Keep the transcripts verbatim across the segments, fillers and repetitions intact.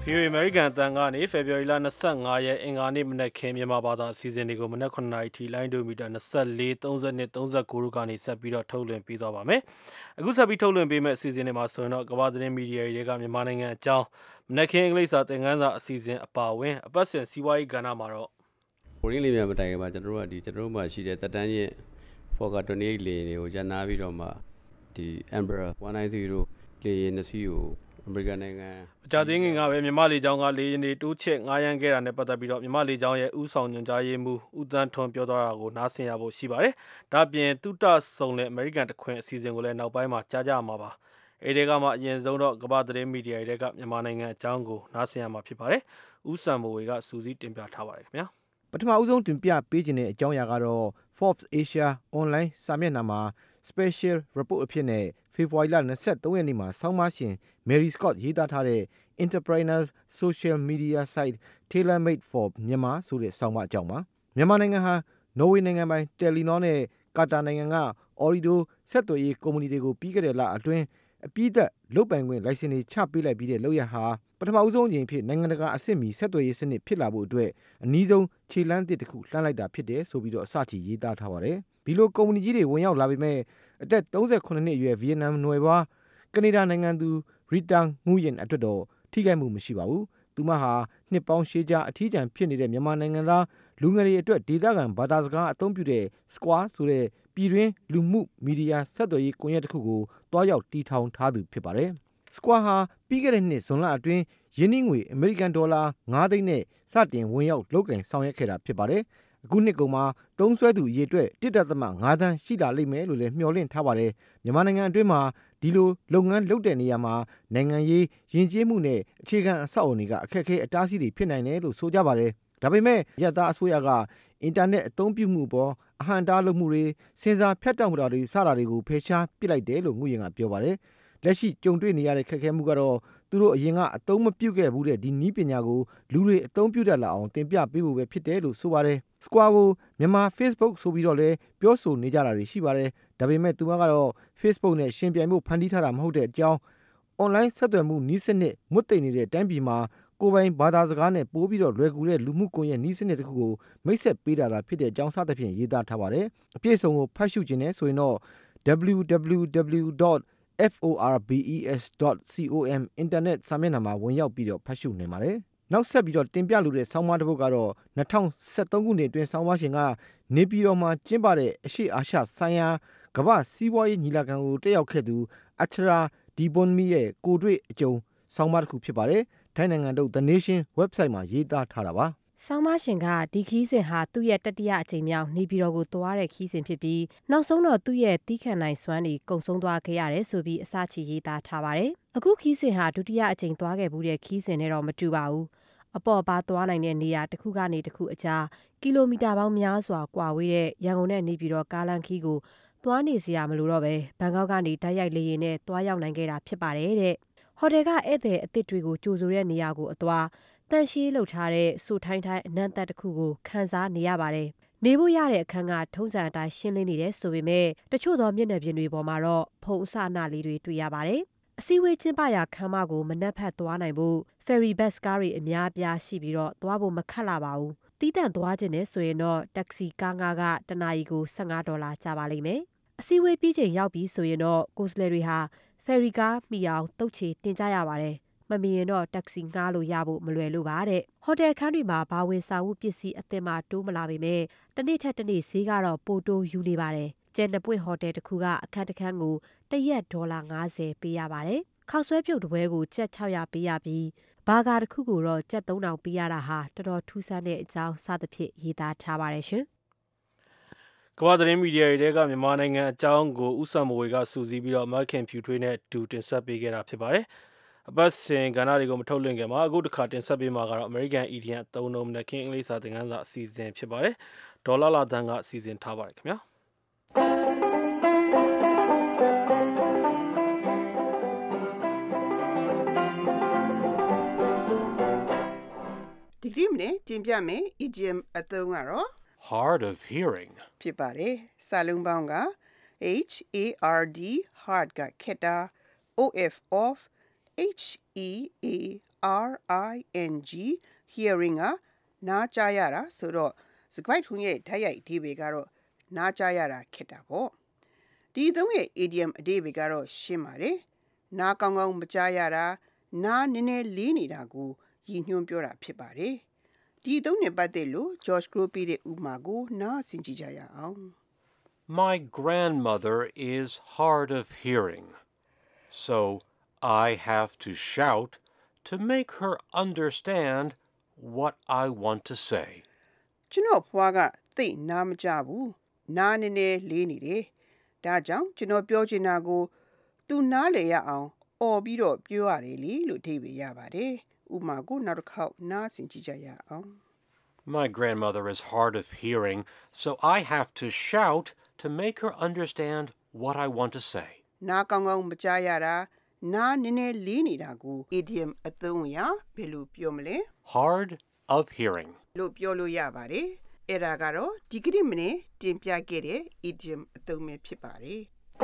ဗီအိုအေ American အသံကနေဖေဖော်ဝါရီလ၂၅ရက်အင်္ဂါနေ့မနက်ခင်းမြန်မာဘာသာအစီအစဉ်တွေကိုမနက်ခုနှစ်နာရီထိလိုင်းဒိုမီတာ၂၄၊၃၂၊၃၉တို့ကနေဆက်ပြီးတော့ထုတ်လွှင့်ပေးသွားပါမယ်။အခုဆက်ပြီးထုတ်လွှင့်ပေးမယ့်အစီအစဉ်တွေမှာဆိုရင်တော့ကမ္ဘာသတင်းမီဒီယာတွေကမြန်မာနိုင်ငံအကြောင်းမနက်ခင်းအင်္ဂလိပ်စာသင်ခန်းစာအစီအစဉ်အပါအဝင်အပတ်စဉ်စီးပွားရေးကဏ္ဍမှာတော့ပိုရင်းလေးများမတိုင်ခင်မှာကျွန်တော်တို့ကဒီကျွန်တော်တို့မှာရှိတဲ့တက်တန်းချင်း Fokker ၂၈လေတွေကိုကျန်နာပြီးတော့မှဒီ Embraer ၁၉၀လေယာဉ်နှစ်စီးကိုအမေရိကန်နိုင်ငံအကြသေးငင်ကပဲမြန်မာလေကြောင်းကလေယာဉ်တွေတိုးချဲ့ငားရမ်းခဲ့တာနဲ့ပတ်သက်ပြီးတော့မြန်မာလေကြောင်းရဲ့ဥဆောင်ညွှန်ကြားရေးမှူးဦးသန်းထွန်းပြောသွားတာကိုနားဆင်ရဖို့ရှိပါတယ်။ဒါ့အပြင်တုတဆုံတဲ့အမေရိကန်တခွင်အစီအစဉ်ကိုလည်းနောက်ပိုင်းမှာကြားကြမှာပါ။အဲဒီကမှအရင်ဆုံးတော့ကမ္ဘာသတင်းမီဒီယာတွေကမြန်မာနိုင်ငံအကြောင်းကိုနားဆင်ရမှာဖြစ်ပါတယ်။ဦးစံမိုဝေကစူးစီးတင်ပြထားပါတယ်ခင်ဗျာ။ပထမအဦးဆုံးတင်ပြပေးခြင်းတဲ့အကြောင်းအရာကတော့ Forbes Asia Online စာမျက်နှာမှာ Special Report အဖြစ်နဲ့ဖေဖော်ဝါရီလ၂၃ရက်နေ့မှာဆောင်းပါးရှင် Mary Scott ရေးသားထားတဲ့ Entrepreneurs Social Media Site Tailor-made for Myanmar ဆိုတဲ့ဆောင်းပါးအကြောင်းပါ။မြန်မာနိုင်ငံဟာနော်ဝေနိုင်ငံပိုင် Telenor နဲ့ကာတာနိုင်ငံက Ooredoo ဆက်သွယ်ရေးကုမ္ပဏီတွေကိုပြီးခဲ့တဲ့လအတွင်းအပြည့်သက်လုပ်ပိုင်ခွင့်လိုင်စင်တွေချပေးလိုက်ပြီးတဲ့လုပ်ရဟာပထမဦးဆုံးအကြိမ်ဖြစ်နိုင်ငံတကာအဆင့်မီဆက်သွယ်ရေးစနစ်ဖြစ်လာဖို့အတွက်အနည်းဆုံးခြေလှမ်းသစ်တစ်ခုလှမ်းလိုက်တာဖြစ်တယ်ဆိုပြီးတော့အစချီရေးသားထားပါတယ်။ဒီလိုကုမ္ပဏီကြီးတွေဝင်ရောက်လာပေမဲ့အသက်၃၉နှစ်အရွယ်ဗီယက်နမ်နွယ်ဖွားကနေဒါနိုင်ငံသူရီတာငူးရင်အတွက်တော့ထိခိုက်မှုမရှိပါဘူး။သူမဟာနှစ်ပေါင်းရှည်ကြာအထီးကျန်ဖြစ်နေတဲ့မြန်မာနိုင်ငံသားလူငယ်တွေအတွက်ဒေသခံဘာသာစကားအသုံးပြုတဲ့ Square ဆိုတဲ့ပြည်တွင်းလူမှုမီဒီယာဆက်သွယ်ရေးကွန်ရက်တစ်ခုကိုတွားရောက်တည်ထောင်ထားသူဖြစ်ပါတယ်။ Square ဟာပြီးခဲ့တဲ့နှစ်ဇွန်လအတွင်းယင်းနှီးငွေအမေရိကန်ဒေါ်လာ၅သိန်းနဲ့စတင်ဝင်ရောက်လုပ်ကင်ဆောင်ရွက်ခဲ့တာဖြစ်ပါတယ်။အခုနှစ်ကုန်မှာသုံးစွဲသူအရေအတွက် ၁.၅ သန်းရှိလာလိမ့်မယ်လို့လည်းမျှော်လင့်ထားပါတယ်။မြန်မာနိုင်ငံအတွင်းမှာဒီလိုလုပ်ငန်းလုပ်တဲ့နေရာမှာနိုင်ငံရေးယဉ်ကျေးမှုနဲ့အခြေခံအဆောက်အအုံတွေကအခက်အခဲအတားအဆီးတွေဖြစ်နိုင်တယ်လို့ဆိုကြပါတယ်။ဒါပေမဲ့ရသအစိုးရကအင်တာနက်အသုံးပြုမှုပေါ်အဟန့်အတားလုပ်မှုတွေစဉ်းစားဖြတ်တောက်မှုတွေစတာတွေကိုဖယ်ရှားပစ်လိုက်တယ်လို့ငွေရင်ကပြောပါတယ်။လက်ရှိကြုံတွေ့နေရတဲ့ခက်ခဲမှုကတော့သူတို့အရင်ကအသုံးမပြုခဲ့ဘူးတဲ့ဒီနည်းပညာကိုလူတွေအသုံးပြုတတ်လာအောင်တင်ပြပေးဖို့ပဲဖြစ်တယ်လို့ဆိုပါတယ်။ Square ကိုမြန်မာ Facebook ဆိုပြီးတော့လည်းပြောဆိုနေကြတာတွေရှိပါတယ်။ဒါပေမဲ့သူမကတော့ Facebook နဲ့ရှင်ပြိုင်ဖို့ဖန်တီးထားတာမဟုတ်တဲ့အကြောင်း online ဆက်သွယ်မှုနည်းစနစ်မွတ်သိမ့်နေတဲ့တိုင်းပြည်မှာကိုယ်ပိုင်ဘာသာစကားနဲ့ပို့ပြီးတော့လွယ်ကူတဲ့လူမှုကွန်ရက်နည်းစနစ်တစ်ခုကိုမိတ်ဆက်ပေးတာသာဖြစ်တဲ့အကြောင်းစသဖြင့်ရေးသားထားပါတယ်။အပြည့်အစုံကိုဖတ်ရှုခြင်းနဲ့ဆိုရင်တော့ double-u double-u double-u dot forbes dot com အင်တာနက်စာမျက်နှာမှာဝင်ရောက်ပြီးတော့ဖတ်ရှုနိုင်ပါတယ်။နောက်ဆက်ပြီးတော့တင်ပြလိုတဲ့ဆောင်းပါးတစ်ပုဒ်ကတော့၂၀၁၃ခုနှစ်အတွင်းဆောင်းပါးရှင်ကနေပြည်တော်မှာကျင်းပတဲ့အရှေ့အာရှဆိုင်ရာကမ္ဘာစီးပွားရေးညီလာခံကိုတက်ရောက်ခဲ့သူအချရာဒီဘွန်မီရဲ့ကိုတွေ့အကြုံဆောင်းပါးတစ်ခုဖြစ်ပါတယ်။ထိုင်းနိုင်ငံတို့ The Nation website မှာရေးသားထားတာပါ။ဆောင်းပါးရှင်ကဒီခီးစဉ်ဟာသူ့ရဲ့တတိယအကြိမ်မြောက်နေပြည်တော်ကိုသွားတဲ့ခီးစဉ်ဖြစ်ပြီးနောက်ဆုံးတော့သူ့ရဲ့တီးခန့်နိုင်စွမ်းတွေကုံဆုံးသွားခဲ့ရတယ်ဆိုပြီးအစချီရေးသားထားပါတယ်။အခုခီးစဉ်ဟာဒုတိယအကြိမ်သွားခဲ့ဘူးတဲ့ခီးစဉ်နဲ့တော့မတူပါဘူး။အပေါ်ပါသွားနိုင်တဲ့နေရာတစ်ခုကနေတစ်ခုအကြားကီလိုမီတာပေါင်းများစွာကွာဝေးတဲ့ရန်ကုန်နဲ့နေပြည်တော်ကားလမ်းခီးကိုသွားနေစရာမလိုတော့ပဲဘန်ကောက်ကနေတိုက်ရိုက်လေယာဉ်နဲ့သွားရောက်နိုင်ခဲ့တာဖြစ်ပါတယ်တဲ့။ဟိုတယ်ကဧည့်သည်အသစ်တွေကိုကြိုဆိုတဲ့နေရာကိုအသွားတန်ရှင်းလှုပ်ထားတဲ့ဆိုထိုင်းထိုင်းအနံ့သက်တစ်ခုကိုခန်းစားနေရပါတယ်။နေဖို့ရတဲ့အခန်းကထုံးစံအတိုင်းရှင်းလင်းနေတယ်ဆိုပေမဲ့တချို့သောမျက်နှာပြင်တွေပေါ်မှာတော့ဖုံအစအနလေးတွေတွေ့ရပါတယ်။အစည်းအဝေးကျင်းပရာခန်းမကိုမနက်ဖက်သွားနိုင်ဖို့ ferry bus ကားတွေအများအပြားရှိပြီးတော့သွားဖို့မခက်လာပါဘူး။တီးတန့်သွားခြင်းနဲ့ဆိုရင်တော့တက္ကစီကားငါးကတနာရီကို၁၅ဒေါ်လာကျပါလိမ့်မယ်။အစည်းအဝေးပြီးချိန်ရောက်ပြီးဆိုရင်တော့ကိုယ်စားလှယ်တွေဟာferry ကားမိအောင်တုတ်ချေတင်ကြရပါတယ်။မမီရင်တော့တက္ကစီငှားလို့ရဖို့မလွယ်လို့ပါတဲ့ဟိုတယ်ခန်းတွေမှာဘာဝင်စာဝတ်ပစ္စည်းအသစ်မှတိုးမလာပေမဲ့တနေ့ထက်တနေ့ဈေးကတော့ပိုတိုးယူနေပါတယ်ကျန်နှစ်ပွင့်ဟိုတယ်တစ်ခုကအခန်းတစ်ခန်းကိုတရက်ဒေါ်လာ၅၀ပေးရပါတယ်ခောက်ဆွဲပြုတ်တစ်ပွဲကိုကျပ်၆ရာပေးရပြီးဘာဂါတစ်ခုကိုတော့ကျပ်၃ထောင်ပေးရတာဟာတော်တော်ထူးဆန်းတဲ့အကြောင်းစသဖြင့်ရေးသားထားပါတယ်ရှင်ကမ္ဘာသတင်းမီဒီယာတွေကမြန်မာနိုင်ငံအကြောင်းကိုဥစ္စာမဝေကစူးစီးပြီးတော့မခင်ဖြူထွေးနဲ့တူတင်ဆက်ပေးခဲ့တာဖြစ်ပါတယ်အပတ်စဉ်ကဏ္ဍတွေကိုမထုတ်လွှင့်ခင်မှာအခုတစ်ခါတင်ဆက်ပေးမှာကတော့ American Idiom အသုံးအနှုန်းနဲ့ခင်းအင်္ဂလိပ်စာသင်ခန်းစာအစီအစဉ်ဖြစ်ပါတယ်ဒေါ်လာလာတန်းကအစီအစဉ်ထားပါတယ်ခင်ဗျာဒီကနေ့မနေ့တင်ပြမယ် idiom အသုံးကတော့ hard of hearing ဖြစ်ပါတယ်စာလုံးပေါင်းက H A R D hard ကခက်တာ O F off H E A R I N G hearing ကနားကြားရတာဆိုတော့စကားထုံးရဲ့ဓာတ်ရိုက်အဓိပ္ပာယ်ကတော့နားကြားရတာဖြစ်တာပေါ့ဒီအသုံးရဲ့ idiom အဓိပ္ပာယ်ကတော့ရှင်းပါတယ်နားကောင်းကောင်းမကြားရတာနားနည်းနည်းလေးနေတာကိုရည်ညွှန်းပြောတာဖြစ်ပါတယ်ဒီအသုံးနဲ့ပတ်သက်လို့ George Crow ပြတဲ့ဥပမာကိုနားဆင်ကြည့်ကြရအောင် My grandmother is hard of hearing, so I have to shout to make her understand what I want to say. ကျွန်တော်ဖွားကသိနားမကြဘူးနားနည်းနည်းလေးနေတယ်ဒါကြောင့်ကျွန်တော်ပြောချင်တာကိုသူနားလည်ရအောင်အော်ပြီးတော့ပြောရတယ်လေလို့အဓိပ္ပာယ်ရပါတယ်ဥပမာကိုနောက်တစ်ခေါက်နားဆင်ကြည့်ကြရအောင် My grandmother is hard of hearing, so I have to shout to make her understand what I want to say. နားကောင်းကောင်းမကြားရတာနားနည်းနည်းလေးနေတာကို idiom အသုံးအရဘယ်လိုပြောမလဲ Hard of hearing. လို့ပြောလို့ရပါတယ်အဲ့ဒါကတော့ဒီကနေ့မနေ့တင်ပြခဲ့တဲ့ idiom အသုံးပဲဖြစ်ပါတယ်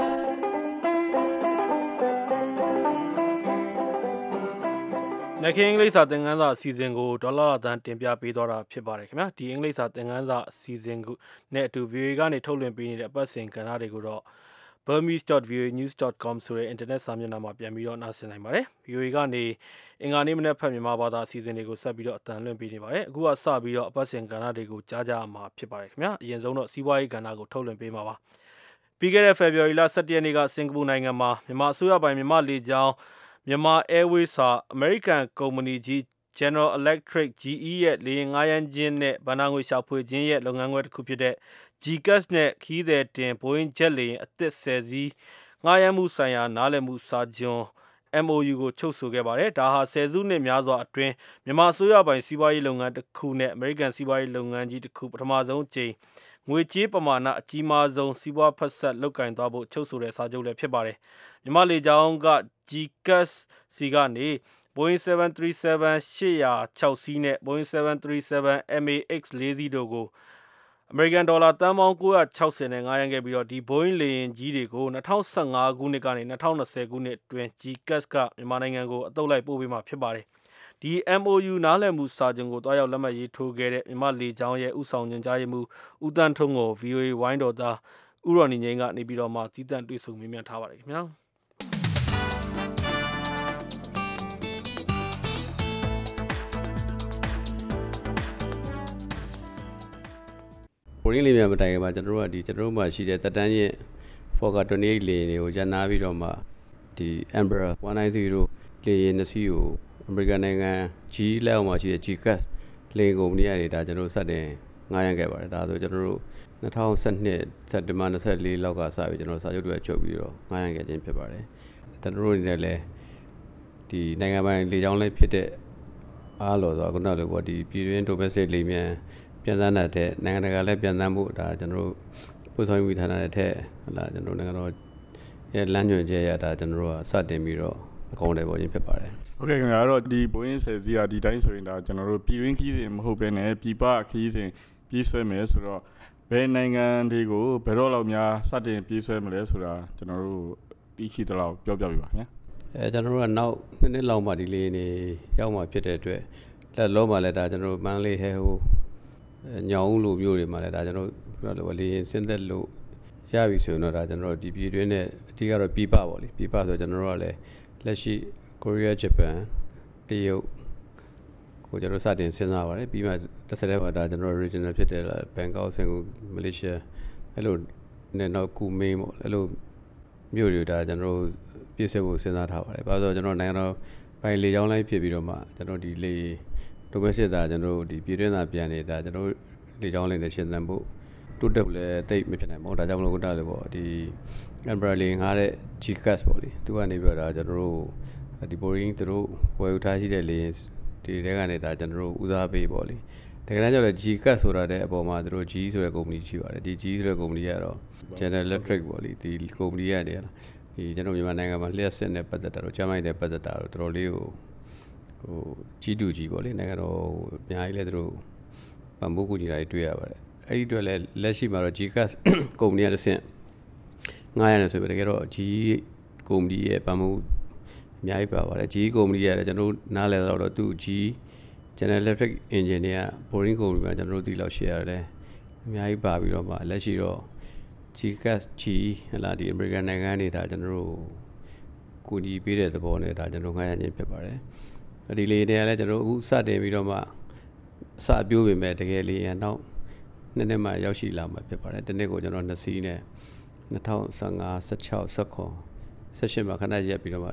လက်ခင်အင်္ဂလိပ်စာသင်ခန်းစာအစီအစဉ်ကိုဒေါ်လာတန်တင်ပြပေးသွားတာဖြစ်ပါတယ်ခင်ဗျာဒီအင်္ဂလိပ်စာသင်ခန်းစာအစီအစဉ်ကိုနဲ့အတူ ဗီအိုအေ ကနေထုတ်လွှင့်ပေးနေတဲ့အပတ်စဉ်ကဏ္ဍတွေကိုတော့ burmese dot v o a news dot com ဆိုတဲ့ internet စာမျက်နှာမှာပြန်ပြီးတော့နှာစင်နိုင်ပါတယ် ဗီအိုအေ ကနေအင်္ဂါနေ့မနေ့ဖက်မြန်မာဘာသာအစီအစဉ်တွေကိုဆက်ပြီးတော့အတန်လွှင့်ပေးနေပါတယ်အခုကစပြီးတော့အပတ်စဉ်ကဏ္ဍတွေကိုကြားကြမှာဖြစ်ပါတယ်ခင်ဗျာအရင်ဆုံးတော့စီးပွားရေးကဏ္ဍကိုထုတ်လွှင့်ပေးမှာပါပြီးခဲ့တဲ့ February လ ၁၁ ရက်နေ့ကစင်ကာပူနိုင်ငံမှာမြန်မာအစိုးရပိုင်မြန်မာလေကြောင်းမြန်မာ Airways ဟာ American ကုမ္ပဏီကြီး General Electric G E ရဲ့လေယာဉ်ငှားရမ်းခြင်းနဲ့ဘဏ္ဍာငွေရှာဖွေခြင်းရဲ့လုပ်ငန်းခွဲတစ်ခုဖြစ်တဲ့ G C A S နဲ့ခီးသည်တင် Boeing Jet လေယာဉ်အသစ်ဆယ်စီးငှားရမ်းမှုဆိုင်ရာနားလည်မှုစာချုပ် M O U ကိုချုပ်ဆိုခဲ့ပါတယ်ဒါဟာဆယ်စုနှစ်များစွာအတွင်းမြန်မာအစိုးရပိုင်စီးပွားရေးလုပ်ငန်းတစ်ခုနဲ့ American စီးပွားရေးလုပ်ငန်းကြီးတစ်ခုပထမဆုံးအကြိမ်ငွေကြေးပမာဏအကြီးမားဆုံးစီးပွားဖက်ဆက်လုပ်ကင်သွားဖို့ချုပ်ဆိုတဲ့စာချုပ်လည်းဖြစ်ပါတယ်မြန်မာလေကြောင်းက G C A S စီကနေ Boeing seven thirty-seven eight oh sixစီးနဲ့ Boeing seven thirty-seven M A X fourစီးတို့ကို American ဒေါ်လာသန်းပေါင်းnine hundred sixtyနဲ့ငှားရမ်းခဲ့ပြီးတော့ဒီ Boeing လေယာဉ်ကြီးတွေကိုtwenty fifteenခုနှစ်ကနေtwenty twentyခုနှစ်အတွင်း G C A S ကမြန်မာနိုင်ငံကိုအသုတ်လိုက်ပို့ပေးမှာဖြစ်ပါတယ်ဒီ M O U နားလည်မှုစာချုပ်ကိုတွားရောက်လက်မှတ်ရေးထိုးခဲ့တဲ့မြန်မာလေကြောင်းရဲ့ဥဆောင်ညွှန်ကြားရေးမှူးဦးတန်းထွန်းကို V O A ဝိုင်းတော်သားဥရော်နီငိမ့်ကနေပြီးတော့မှတည်တံ့တွေ့ဆုံမေးမြန်းထားပါတယ်ခင်ဗျာ Boeing လေးမြန်မတိုင်ခင်မှာကျွန်တော်တို့ကဒီကျွန်တော်တို့မှာရှိတဲ့တက်တန်းရဲ့ Fokker twenty-eight လေယာဉ်တွေကိုရန်နာပြီးတော့မှဒီ Embraer one ninetyလေယာဉ်နှစ်စီးကို American နိုင်ငံ G လက်အောက်မှာရှိတဲ့ G C A S လေယာဉ်ကုမ္ပဏီတွေဒါကျွန်တော်တို့စတင်ငှားရမ်းခဲ့ပါတယ်ဒါဆိုကျွန်တော်တို့twenty twelveစက်တင်ဘာtwenty-fourလောက်ကစပြီးကျွန်တော်စာချုပ်တွေချုပ်ပြီးတော့ငှားရမ်းခဲ့ခြင်းဖြစ်ပါတယ်ကျွန်တော်တို့အနေနဲ့လည်းဒီနိုင်ငံပိုင်လေကြောင်းလေးဖြစ်တဲ့အားလို့ဆိုတော့ခုနကလိုပေါ့ဒီပြည်တွင်း domestic လေမြန်ပြန်သန်းတဲ့နိုင်ငံတကာလည်းပြန်သန်းမှုဒါကျွန်တော်တို့ပို့ဆောင်ရေးဌာနတဲ့ထက်ဟလာကျွန်တော်နိုင်ငံတော်ရဲ့လမ်းညွှန်ချက်ရတာကျွန်တော်တို့ကစတင်ပြီးတော့အကောင့်တွေပေါ်ခြင်းဖြစ်ပါတယ်ဟုတ်ကဲ့ခင်ဗျာအဲ့တော့ဒီ Boeing ဆယ်စီးကဒီတိုင်းဆိုရင်ဒါကျွန်တော်တို့ပြည်တွင်းခီးစဉ်မဟုတ်ဘဲနဲ့ပြည်ပခီးစဉ်ပြေးဆွဲမယ်ဆိုတော့ဘယ်နိုင်ငံတွေကိုဘယ်တော့လောက်များစတင်ပြေးဆွဲမလဲဆိုတာကျွန်တော်တို့သိရှိသလောက်ပြောပြပြပါခင်ဗျာအဲကျွန်တော်တို့ကနောက်နှစ်နှစ်လောက်မှဒီလေးနေရောက်မှဖြစ်တဲ့အတွက်လက်လုံးမှလည်းဒါကျွန်တော်တို့မန်းလေးဟဲဟိုညောင်ဦးလိုမျိုးတွေမှာလည်းဒါကျွန်တော်ခုနလိုလေရင်ဆင်းသက်လို့ရပြီဆိုရင်တော့ဒါကျွန်တော်တို့ဒီပြည်တွင်းနဲ့အဓိကတော့ပြည်ပပေါ့လေပြည်ပဆိုကျွန်တော်တို့ကလည်းလက်ရှိကိုရီးယားဂျပန်တရုတ်ကိုကျွန်တော်စတင်စဉ်းစားပါတယ်ပြီးမှတစ်ဆက်တည်းမှာဒါကျွန်တော် regional ဖြစ်တဲ့ဘန်ကောက်စင်ကာမလေးရှားအဲ့လိုနဲ့နောက်ကူမင်းပေါ့အဲ့လိုမြို့တွေဒါကျွန်တော်ပြည့်စုံဖို့စဉ်းစားထားပါတယ်ဘာလို့ဆိုတော့ကျွန်တော်နိုင်ငံတော်ပိုင်လေကြောင်းလိုင်းဖြစ်ပြီးတော့မှကျွန်တော်ဒီလေdomestic ဒါကျွန်တော်ဒီပြည်တွင်းသားပြန်နေတာကျွန်တော်လေကြောင်းလိုင်းနဲ့ရှင်းသန်ဖို့တိုးတက်လည်းတိတ်မဖြစ်နိုင်ဘူးဒါကြောင့်မလို့ခုနလေပေါ့ဒီ Embraer လေငါတဲ့ G C A S ပေါ့လေသူကနေပြီးတော့ဒါကျွန်တော်တို့ဒီ Boeing သူတို့ဝယ်ယူထားရှိတဲ့လေဒီတဲကနေဒါကျွန်တော်တို့ဦးစားပေးပေါ့လေတကယ်တမ်းကျတော့ G C A S ဆိုတာတဲ့အပေါ်မှာသူတို့ G ဆိုတဲ့ကုမ္ပဏီရှိပါတယ်ဒီ G ဆိုတဲ့ကုမ္ပဏီကတော့ General Electric ပေါ့လေဒီကုမ္ပဏီရတယ်ဒီကျွန်တော်မြန်မာနိုင်ငံမှာလျှက်စစ်နဲ့ပတ်သက်တာတော့ကျမိုင်းနဲ့ပတ်သက်တာတော့တော်တော်လေးကိုဟို G to G ပေါ့လေနိုင်ငံတော်အများကြီးလဲသူတို့ပံ့ပိုးကူညီတာတွေတွေ့ရပါတယ်အဲ့ဒီအတွက်လဲလက်ရှိမှာတော့ G C A S ကုမ္ပဏီကတစ်ဆင့်ငှားရတယ်ဆိုပြီးတကယ်တော့ G ကုမ္ပဏီရဲ့ပံ့ပိုးမြိုက်ပါပါတယ် G E ကုမ္ပဏီရတယ်ကျွန်တော်တို့နားလည်တော့သူ G General Electric Engineer Boring ကုမ္ပဏီမှာကျွန်တော်တို့ဒီလောက် share ရတယ်အများကြီးပါပြီးတော့မှလက်ရှိတော့ G Gas G ဟလာဒီ American နိုင်ငံနေဒါကျွန်တော်တို့ကိုကြီးပေးတဲ့သဘောနဲ့ဒါကျွန်တော်ငှားရခြင်းဖြစ်ပါတယ်ဒီလေတွေကလည်းကျွန်တော်အခုစတင်ပြီးတော့မှစပြိုးပေမဲ့တကယ်လေးရနောက်နှစ်နှစ်မှရောက်ရှိလာမှာဖြစ်ပါတယ်တစ်နှစ်ကိုကျွန်တော်နှစ်စီးနဲ့2015 16 19 18မှာခဏရက်ပြီးတော့မှ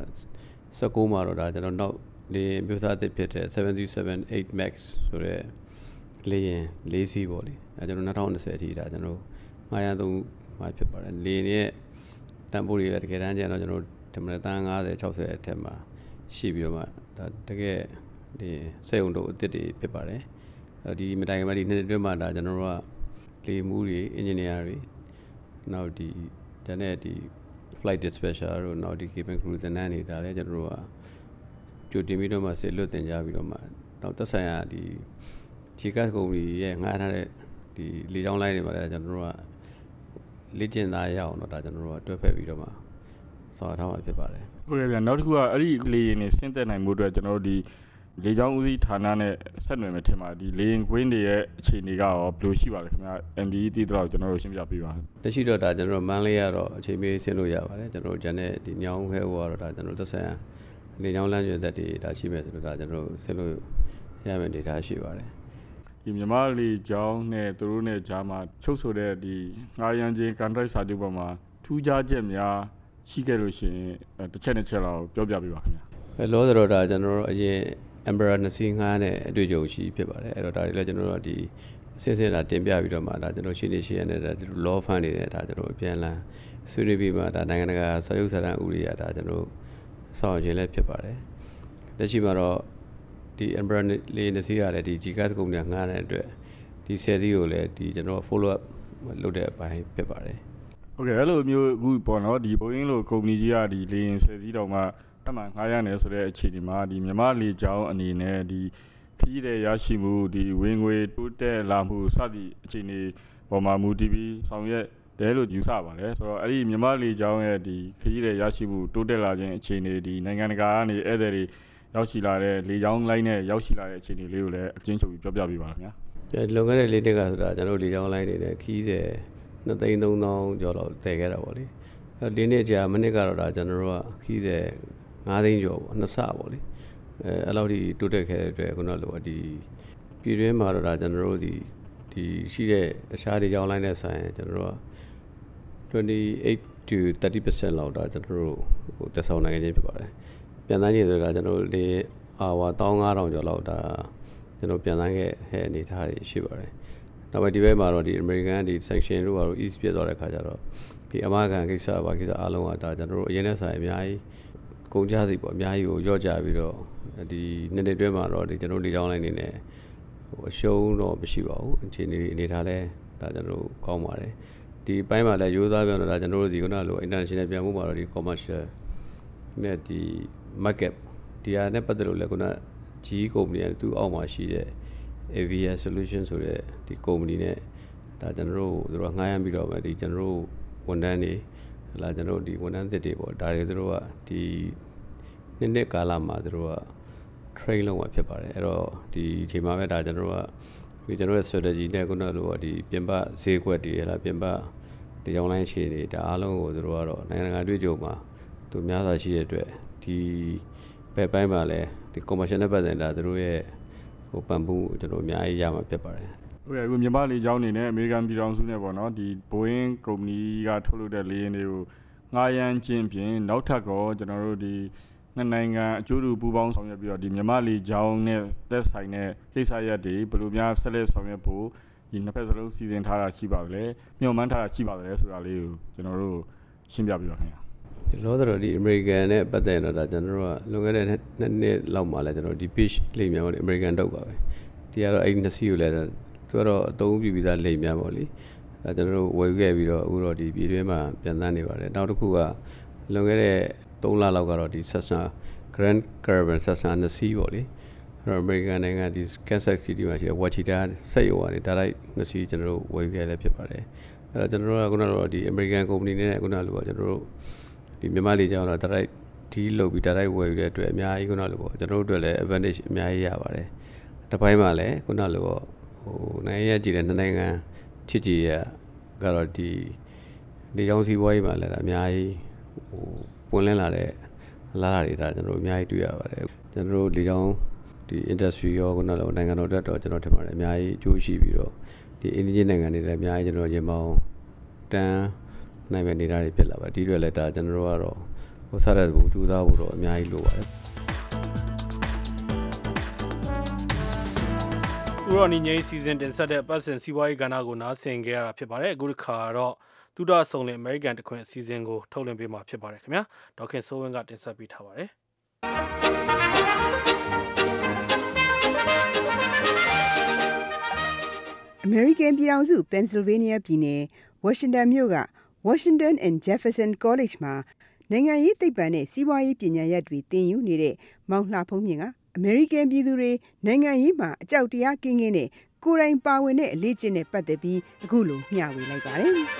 19မှာတော့ဒါကျွန်တော်နောက်လေမျိုးစားသစ်ဖြစ်တဲ့seven thirty-seven eight max ဆိုတဲ့လေရင်၄စီးပေါ့လေအဲကျွန်တော်twenty twentyအထိဒါကျွန်တော်ငှားရသုံးမှာဖြစ်ပါတယ်လေရဲ့တန်ဖိုးတွေလည်းတကယ်တမ်းကျတော့ကျွန်တော်ဒီမှာတန်းfifty sixtyအထက်မှာရှိပြီးတော့မှဒါတကယ်ဒီစက်ရုံတို့အသစ်တွေဖြစ်ပါတယ်အဲဒီမတိုင်မှာဒီနှစ်တွင်းမှာဒါကျွန်တော်တို့ကလေမှုတွေ engineer တွေနောက်ဒီတန်းတဲ့ဒီ flight dispatcher တို့နောက်ဒီ cabin crew သင်တန်းတွေဒါလည်းကျွန်တော်တို့ကကြိုတင်ပြီးတော့မှဆက်လွတ်တင်ကြပြီးတော့မှတော့သက်ဆိုင်ရာဒီ G Gas ကုမ္ပဏီရဲ့ငှားထားတဲ့ဒီလေကြောင်းလိုင်းတွေမှာလည်းကျွန်တော်တို့ကလေ့ကျင့်သားရအောင်တော့ဒါကျွန်တော်တို့ကတွဲဖက်ပြီးတော့မှဆောင်ထားမှာဖြစ်ပါတယ်ဟုတ်ကဲ့ဗျာနောက်တစ်ခုကအဲ့ဒီလေရင်နေဆင်းသက်နိုင်မှုအတွက်ကျွန်တော်တို့ဒီလေကြောင်းဦးစီးဌာနနဲ့ဆက်နွယ်မယ်ထင်ပါဒီလေရင်ကွင်းတွေရဲ့အခြေအနေကရောဘယ်လိုရှိပါလဲခင်ဗျာ M D E တည်တော့ကျွန်တော်တို့ရှင်းပြပေးပါတရှိတော့ဒါကျွန်တော်တို့မန်းလေးကတော့အချိန်မေးဆင်းလို့ရပါတယ်ကျွန်တော်တို့ဂျန်တဲ့ဒီညောင်းခဲဟိုကတော့ဒါကျွန်တော်တို့သက်ဆိုင်ရာလေကြောင်းလမ်းကျွေးဆက်တွေဒါရှိမယ်ဆိုတော့ဒါကျွန်တော်တို့ဆင်းလို့ရမယ်ဒေတာရှိပါတယ်ဒီမြန်မာလေကြောင်းနဲ့သူတို့နဲ့ဂျာမှာချုပ်ဆိုတဲ့ဒီငှားရမ်းခြင်း contract စာချုပ်ပေါ်မှာထူးခြားချက်များရှိခဲ့လို့ရှိရင်တစ်ချက်တစ်ချက်လောက်ပြောပြပေးပါခင်ဗျာဘယ်လိုဆိုတော့ဒါကျွန်တော်တို့အရင် Embraer နှစ်စီးငှားနဲ့အတွေ့အကြုံရှိဖြစ်ပါတယ်အဲ့တော့ဒါတွေလည်းကျွန်တော်တို့ဒီအစစ်စစ်တာတင်ပြပြီးတော့မှဒါကျွန်တော်ရှင်းနေရှင်းနေတယ်ဒီ law fund တွေနဲ့ဒါကျွန်တော်အပြန်လန်းဆွေးနွေးပြီးမှဒါနိုင်ငံတကာစာချုပ်စာတမ်းဥပဒေအရဒါကျွန်တော်ဆောင်ရွက်လည်းဖြစ်ပါတယ်လက်ရှိမှာတော့ဒီ Embraer လေးနှစ်စီးရတယ်ဒီ G Gas ကုမ္ပဏီကငှားတဲ့အတွက်ဒီဆယ်စီးကိုလည်းဒီကျွန်တော် follow up လုပ်တဲ့အပိုင်းဖြစ်ပါတယ်ဟုတ်ကဲ့အဲ့လိုမျိုးအခုပေါ့နော်ဒီ Boeing လိုကုမ္ပဏီကြီးကဒီလေရင်ဆယ်စီးတောင်မှအမှန်ငှားရနေဆိုတဲ့အခြေအနေမှာဒီမြန်မာလေကြောင်းအနေနဲ့ဒီခရီးတဲ့ရရှိမှုဒီဝင်ငွေတိုးတက်လာမှုစသည့်အခြေအနေပေါ်မှာမူတည်ပြီးဆောင်ရွက်တယ်လို့ယူဆပါတယ်ဆိုတော့အဲ့ဒီမြန်မာလေကြောင်းရဲ့ဒီခရီးတဲ့ရရှိမှုတိုးတက်လာခြင်းအခြေအနေဒီနိုင်ငံတကာကနေဧည့်သည်တွေရောက်ရှိလာတဲ့လေကြောင်းလိုင်းနဲ့ရောက်ရှိလာတဲ့အခြေအနေလေးကိုလည်းအကျဉ်းချုပ်ပြီးပြောပြပေးပါခင်ဗျာဒီလွန်ခဲ့တဲ့လေးနှစ်ကဆိုတာကျွန်တော်လေကြောင်းလိုင်းတွေနဲ့ခရီးတဲ့twoသိန်းthreeသောင်းကျော်လောက်တည်ခဲ့တာပေါ့လေအဲ့ဒီနေ့ကြာမနစ်ကတော့ဒါကျွန်တော်တို့ကခီးတဲ့fiveသိန်းကျော်ပေါ့နှစ်ဆပေါ့လေအဲအဲ့လောက်ဒီတိုးတက်ခဲ့တဲ့အတွက်ခုနလိုဒီပြည်တွင်းမှာတော့ဒါကျွန်တော်တို့ဒီဒီရှိတဲ့တခြားတွေကြောင်းလိုင်းနဲ့ဆိုင်ကျွန်တော်တို့ကtwenty-eight to thirty percent လောက်ဒါကျွန်တော်တို့ဟိုသက်ဆောင်နိုင်ခြင်းဖြစ်ပါတယ်ပြန်တန်းကြီးဆိုတာကျွန်တော်တို့ဒီအာဝါfifteen thousandကျော်လောက်ဒါကျွန်တော်ပြန်တန်းခဲ့တဲ့အနေထားတွေရှိပါတယ်နောက်ပိုင်းဒီဘက်မှာတော့ဒီ American ဒီ sanction တို့ကတော့ east ပြတ်သွားတဲ့ခါကျတော့ဒီအမကန်ကိစ္စပါကိစ္စအားလုံးကဒါကျွန်တော်တို့အရင်နဲ့ဆိုင်အများကြီးကုန်ကြစီပေါ့အများကြီးကိုရော့ကြပြီးတော့ဒီနှစ်နှစ်တွဲမှာတော့ဒီကျွန်တော်လေကြောင်းလိုင်းနေနဲ့ဟိုအရှုံးတော့မရှိပါဘူးအခြေအနေအနေထားလဲဒါကျွန်တော်တို့ကောင်းပါတယ်ဒီပိုင်းမှာလည်းရိုးသားပြောတော့ဒါကျွန်တော်တို့ဒီခုနလို international ပြန်မှုမှာတော့ဒီ commercial နဲ့ဒီ market ဒီဟာနဲ့ပတ်သက်လို့လည်းခုန G ကုမ္ပဏီကသူ့အောက်မှာရှိတဲ့ Avia Solution ဆိုတဲ့ဒီကုမ္ပဏီနဲ့ဒါကျွန်တော်တို့သူတို့ငှားရမ်းပြီးတော့မှဒီကျွန်တော်တို့ဝန်ထမ်းတွေဟလာကျွန်တော်တို့ဒီဝန်ထမ်းသစ်တွေပေါ့ဒါတွေသူတို့ကဒီနှစ်နှစ်ကာလမှာသူတို့က train လုပ်မှာဖြစ်ပါတယ်အဲ့တော့ဒီအချိန်မှာပဲဒါကျွန်တော်တို့ကဒီကျွန်တော်ရဲ့ strategy နဲ့ခုနလိုဒီပြင်ပဈေးကွက်တွေဟလာပြင်ပဒီကြောင်းလိုင်းအခြေအနေဒါအားလုံးကိုသူတို့ကတော့နိုင်ငံတကာတွေ့ကြုံမှာသူများစွာရှိတဲ့အတွက်ဒီဘက်ပိုင်းမှာလည်းဒီ commercial နဲ့ပတ်သက်တာသူတို့ရဲ့ဟိုပံ့ပိုးကျွန်တော်အများကြီးရမှာဖြစ်ပါတယ်ဟုတ်ကဲ့အခုမြန်မာလေကြောင်းနေနဲ့အမေရိကန်ပြည်ထောင်စုနဲ့ပေါ့နော်ဒီ Boeing ကုမ္ပဏီကထုတ်လုပ်တဲ့လေယာဉ်တွေကိုငှားရမ်းခြင်းပြင်နောက်ထပ်ကောကျွန်တော်တို့ဒီနှစ်နိုင်ငံအကျိုးတူပူးပေါင်းဆောင်ရွက်ပြီးတော့ဒီမြန်မာလေကြောင်းနဲ့သက်ဆိုင်တဲ့ကိစ္စရပ်တွေဘယ်လိုများဆက်လက်ဆောင်ရွက်ဖို့ဒီနှစ်ဖက်စလုံးစီစဉ်ထားတာရှိပါသလဲမျှော်မှန်းထားတာရှိပါသလဲဆိုတာလေးကိုကျွန်တော်တို့ရှင်းပြပြပါခင်ဗျာဒီလိုတော့ဒီ American နဲ့ပတ်သက်တော့ဒါကျွန်တော်တို့ကလွန်ခဲ့တဲ့နှစ်နှစ်လောက်မှလည်းကျွန်တော်ဒီ pitch လိမ့်များပေါ့ဒီ American တော့ပါပဲဒီကတော့အဲ့ဒီနှစ်စီးကိုလည်းသူကတော့အသုံးပြုပြီးသားလိမ့်များပေါ့လေအဲကျွန်တော်တို့ဝယ်ခဲ့ပြီးတော့အခုတော့ဒီပြည်တွင်းမှာပြန်တန်းနေပါတယ်နောက်တစ်ခုကလွန်ခဲ့တဲ့threeလလောက်ကတော့ဒီ Cessna Grand Caravan Cessnaနှစ်စီးပေါ့လေအဲ့တော့ American နိုင်ငံဒီ Kansas City မှာရှိတဲ့ Wichita စက်ရုံကနေဒါလိုက်နှစ်စီးကျွန်တော်တို့ဝယ်ခဲ့လည်းဖြစ်ပါတယ်အဲ့တော့ကျွန်တော်တို့ကခုနကတော့ဒီ American company နဲ့ခုနလိုပါကျွန်တော်တို့ဒီမြန်မာလေကြောင်းတော့ဒါလိုက်ဒီလုပ်ပြီး direct ဝယ်ယူတဲ့အတွက်အများကြီးခုနလိုပေါ့ကျွန်တော်တို့အတွက်လည်း advantage အများကြီးရပါတယ်တစ်ပိုင်းမှာလည်းခုနလိုပေါ့ဟိုနိုင်ငံရေးကြည့်တဲ့နိုင်ငံချစ်ကြည်ရကတော့ဒီဒီကြောင့်စီးပွားရေးမှာလည်းအများကြီးဟိုပွင့်လင်းလာတဲ့အလားအလာတွေဒါကျွန်တော်တို့အများကြီးတွေ့ရပါတယ်ကျွန်တော်တို့ဒီကြောင့်ဒီ industry ရောခုနလိုနိုင်ငံတော်အတွက်တော့ကျွန်တော်ထင်ပါတယ်အများကြီးအကျိုးရှိပြီးတော့ဒီ indigenous နိုင်ငံတွေလည်းအများကြီးကျွန်တော်ရင်ပေါင်းတန်းနိုင်မဲ့နေတာတွေဖြစ်လာပါဒီတွေလည်းဒါကျွန်တော်တို့ကတော့ဟိုစားတဲ့ဘူကြိုးစားဖို့တော့အများကြီးလိုပါတယ်ဥရောနီငိမ့်စီဇန်တင်ဆက်တဲ့ပတ်စင်စီးပွားရေးကဏ္ဍကိုနားဆင်ခဲ့ရတာဖြစ်ပါတယ်အခုတစ်ခါတော့သုဒဆုံလင်အမေရိကန်တခွင်အစီအစဉ်ကိုထုတ်လွှင့်ပေးမှာဖြစ်ပါတယ်ခင်ဗျာဒေါက်ခင်စိုးဝင်းကတင်ဆက်ပေးထားပါတယ်အမေရိကန်ပြည်ထောင်စုပန်ဆယ်ဗေးနီးယားပြည်နယ်ဝါရှင်တန်မြို့က Washington and Jefferson College မှာနိုင်ငံရေးသိပ္ပံနဲ့စီးပွားရေးပညာရပ်တွေသင်ယူနေတဲ့မောင်လှဖုံးမြင့်ကအမေရိကန်ပြည်သူတွေနိုင်ငံရေးမှာအကြောက်တရားကင်းကင်းနဲ့ကိုယ်တိုင်ပါဝင်တဲ့အလေးကျင့်နဲ့ပတ်သက်ပြီးအခုလိုမျှဝေလိုက်ပါတယ်ဒီ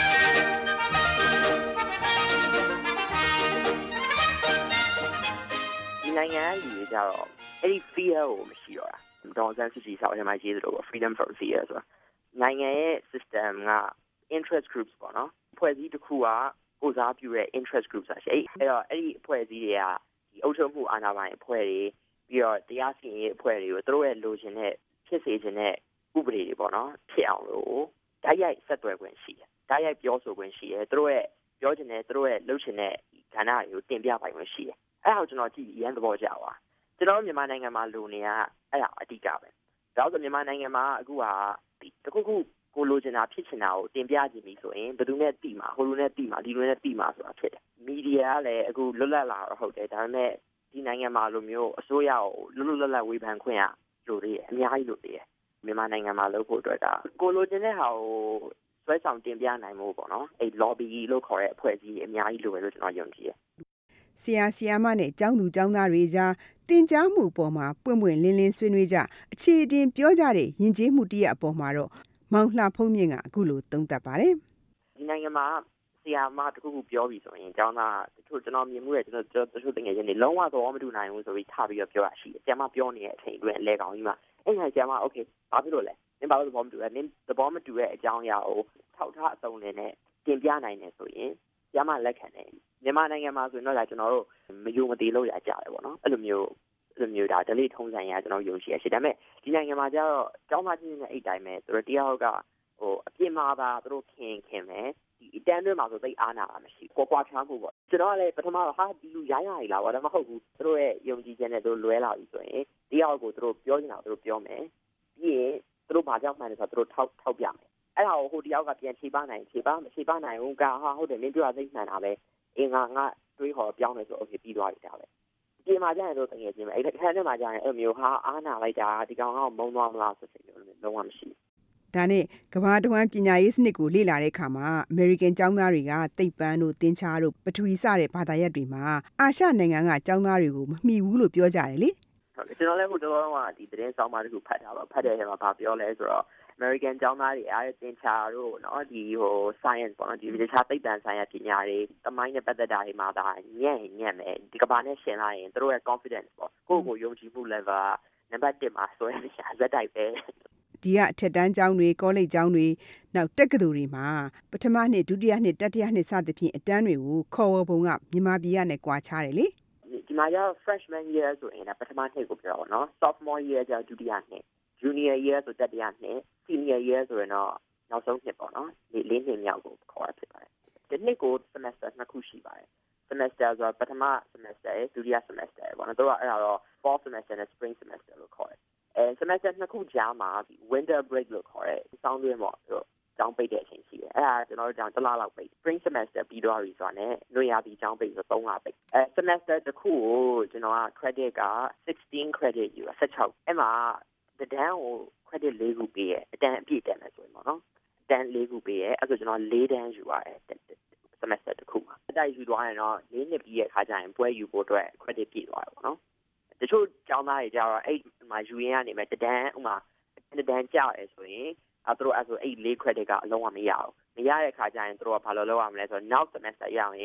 နိုင်ငံလူတွေကြတော့အဲ့ဒီ fear ကိုမရှိတော့တာဒေါ်စန်းစုကြည်ဆောက်ရမှာရေးသလိုပေါ့ freedom from fear ဆိုတာနိုင်ငံရဲ့ system က interest groups ပေါ့နော်ဖွဲ့စည်းတစ်ခုကကိုစားပြုတဲ့ interest groups ဆိုရှိအဲ့တော့အဲ့ဒီအဖွဲ့အစည်းတွေကဒီအုပ်ချုပ်မှုအာဏာပိုင်အဖွဲ့တွေပြီးတော့တရားစီရင်ရေးအဖွဲ့တွေကိုသူတို့ရဲ့လိုချင်တဲ့ဖြစ်စေချင်တဲ့ဥပဒေတွေပေါ့နော်ဖြစ်အောင်လို့ဓာတ်ရိုက်ဆက်သွယ်ခွင့်ရှိတယ်ဓာတ်ရိုက်ပြောဆိုခွင့်ရှိတယ်သူတို့ရဲ့ပြောချင်တဲ့သူတို့ရဲ့လုပ်ချင်တဲ့ကဏ္ဍတွေကိုတင်ပြပိုင်ခွင့်ရှိတယ်အဲ့ဒါကိုကျွန်တော်ကြည့်ပြီးအရင်သဘောကျသွားကျွန်တော်မြန်မာနိုင်ငံမှာလူနေရအဲ့ဒါအဓိကပဲဒါဆိုမြန်မာနိုင်ငံမှာအခုဟာဒီတခုခုကိုလိုချင်တာဖြစ်ချင်တာကိုတင်ပြကြည့်ပြီဆိုရင်ဘယ်သူနဲ့တိမှာဟိုလူနဲ့တိမှာဒီလူနဲ့တိမှာဆိုတာဖြစ်တယ်မီဒီယာကလည်းအခုလွတ်လပ်လာတော့ဟုတ်တယ်ဒါပေမဲ့ဒီနိုင်ငံမှာလိုမျိုးအစိုးရကိုလွတ်လွတ်လပ်လပ်ဝေဖန်ခွင့်ရလိုသေးတယ်အများကြီးလိုသေးတယ်မြန်မာနိုင်ငံမှာလုပ်ဖို့အတွက်ဒါကိုလိုချင်တဲ့ဟာကိုဆွဲဆောင်တင်ပြနိုင်မှုပေါ့နော်အဲ့ lobby လို့ခေါ်တဲ့အဖွဲ့အစည်းအများကြီးလိုပဲလို့ကျွန်တော်ယုံကြည်တယ်ဆရာဆရာမနဲ့ကျောင်းသူကျောင်းသားတွေကြားတင်ကြားမှုပေါ်မှာပွင့်ပွင့်လင်းလင်းဆွေးနွေးကြအခြေအတင်ပြောကြတဲ့ယဉ်ကျေးမှုတရားအပေါ်မှာတော့မောင်လှဖုံးမြင့်ကအခုလိုသုံးသပ်ပါတယ်ဒီနိုင်ငံမှာဆရာမတခုခုပြောပြီးဆိုရင်ကျောင်းသားတချို့ကျွန်တော်မြင်မှုရဲ့ကျွန်တော်တချို့တကယ်ချင်းနေလုံးဝသဘောမတူနိုင်ဘူးဆိုပြီးထပြီးတော့ပြောတာရှိတယ်ဆရာမပြောနေတဲ့အချိန်အတွင်းအလဲကောင်ကြီးမှာအဲ့ဒါဆရာမโอเคဘာဖြစ်လို့လဲနင်ဘာလို့သဘောမတူလဲနင်သဘောမတူတဲ့အကြောင်းအရာကိုထောက်ထားအစုံနဲ့တင်ပြနိုင်တယ်ဆိုရင်ဆရာမလက်ခံတယ်မြန်မာနိုင်ငံမှာဆိုရင်တော့ဒါကျွန်တော်တို့မယုံမသိလို့ရကြတယ်ပေါ့နော်အဲ့လိုမျိုးအဲ့လိုမျိုးဒါဒလိထုံးစံရကျွန်တော်ယုံကြည်ရရှိဒါပေမဲ့ဒီနိုင်ငံမှာကျတော့ကျောင်းသားချင်းနဲ့အဲ့တိုင်းပဲသူတို့တရားကဟိုအပြစ်မှားတာသူတို့ခင်ခင်မယ်ဒီအတန်းတွေမှာဆိုသိအားနာတာမရှိကွာကွာချားမှုပေါ့ကျွန်တော်ကလည်းပထမတော့ဟာဒီလူရိုင်းရိုင်းလာပါဒါမှမဟုတ်ဘူးသူတို့ရဲ့ယုံကြည်ချက်နဲ့သူတို့လွဲလာပြီဆိုရင်တရားကိုသူတို့ပြောနေတာသူတို့ပြောမယ်ပြီးရင်သူတို့ဘာကြောင့်မှန်းလဲဆိုတော့သူတို့ထောက်ထောက်ပြမယ်အဲ့ဒါကိုဟိုတယောက်ကပြန်ခြေပနိုင်ခြေပမခြေပနိုင်ဘူးကဟာဟုတ်တယ်မင်းပြောတာသိမှန်တာပဲအင်းငါငါတွေးခေါ်ပြောင်းနေဆိုโอเคပြီးသွားပြီဒါပဲဒီမှာကျရင်တော့တကယ်ချင်းပဲအဲ့ခန်းထဲမှာကျရင်အဲ့မျိုးဟာအားနာလိုက်တာဒီကောင်ကမုံသွားမလားဆိုစိတ်လုံးဝမရှိဒါနဲ့ကမ္ဘာတဝန်းပညာရေးစနစ်ကိုလေ့လာတဲ့အခါမှာအမေရိကန်ကျောင်းသားတွေကသိပ္ပံတို့သင်္ချာတို့ပထဝီစတဲ့ဘာသာရပ်တွေမှာအာရှနိုင်ငံကကျောင်းသားတွေကိုမမှီဘူးလို့ပြောကြတယ်လေဟုတ်ကျွန်တော်လည်းဟိုတော့ကဒီသတင်းဆောင်ပါတခုဖတ်တာပါဖတ်တဲ့အခါမှာဘာပြောလဲဆိုတော့American ကျောင်းသားတွေအားသင်္ချာတို့เนาะဒီဟို science ပေါ့နော်ဒီတခြားသိပ္ပံဆိုင်ရာပညာတွေတမိုင်းနဲ့ပတ်သက်တာတွေမှာဒါညံ့ညံ့မယ်ဒီကဘာနဲ့ရှင်းလိုက်ရင်တို့ရဲ့ confidence ပေါ့ကိုယ့်ကိုယုံကြည်မှု level နံပါတ်oneမှာဆိုရင်ဇက်တိုက်ပဲဒီကအထက်တန်းကျောင်းတွေကောလိပ်ကျောင်းတွေနောက်တက္ကသိုလ်တွေမှာပထမနှစ်ဒုတိယနှစ်တတိယနှစ်စသဖြင့်အတန်းတွေကိုခေါ်ဝေါ်ပုံကမြန်မာပြည်ကနဲ့ကွာခြားတယ်လေဒီမှာကျ freshman year ဆိုရင်ပထမနှစ်ကိုပြောတော့เนาะ sophomore year ကျဒုတိယနှစ် junior year ဆိုတတိယနှစ် senior year ဆိုရင်တော့နောက်ဆုံးနှစ်ပေါ့နော်ဒီလေးနှစ်မြောက်ကိုခေါ်ရဖြစ်ပါတယ်ဒီနှစ်ကို semester နှစ်ခုရှိပါတယ် semester ဆိုတော့ပထမ semester ဒုတိယ semester ပေါ့နော်တို့ကအဲ့ဒါတော့ fall semester နဲ့ spring semester လို့ခေါ်တယ်အဲ semester နှစ်ခုကြားမှာ winter break လို့ခေါ်တယ်စောင်းတွင်းပေါ့တို့ကျောင်းပိတ်တဲ့အချိန်ရှိတယ်အဲ့ဒါကျွန်တော်တို့ကျောင်းတစ်လလောက်ပိတ် spring semester ပြီးသွားပြီဆိုတာနဲ့နှွေရာသီကျောင်းပိတ်ဆိုသုံးလပိတ်အဲ semester တစ်ခုကိုကျွန်တော်က credit ကsixteen credit ယူsixteenအဲ့မှာတန်းကို credit fourခုပေးရဲအတန်းအပြည့်တက်မယ်ဆိုရင်ပေါ့နော်အတန်းfourခုပေးရဲအဲ့ဆိုကျွန်တော်fourတန်းယူရတယ် semester တစ်ခုမှာအတိုက်ယူသွားရင်တော့fourနှစ်ပြီးရဲ့ခါကျရင်ပွဲယူဖို့အတွက် credit ပြည့်သွားတယ်ပေါ့နော်တချို့ကျောင်းသားတွေကြတော့အဲ့မှာယူရင်းကနေမဲ့တန်းဥမာတန်းကြာရဲဆိုရင်အဲ့တို့အဲ့ဆိုအဲ့four creditကအလုံးဝမရအောင်မရတဲ့ခါကျရင်တို့ကဘာလို့လုပ်ရမလဲဆိုတော့နောက် semester ရအောင်ရင်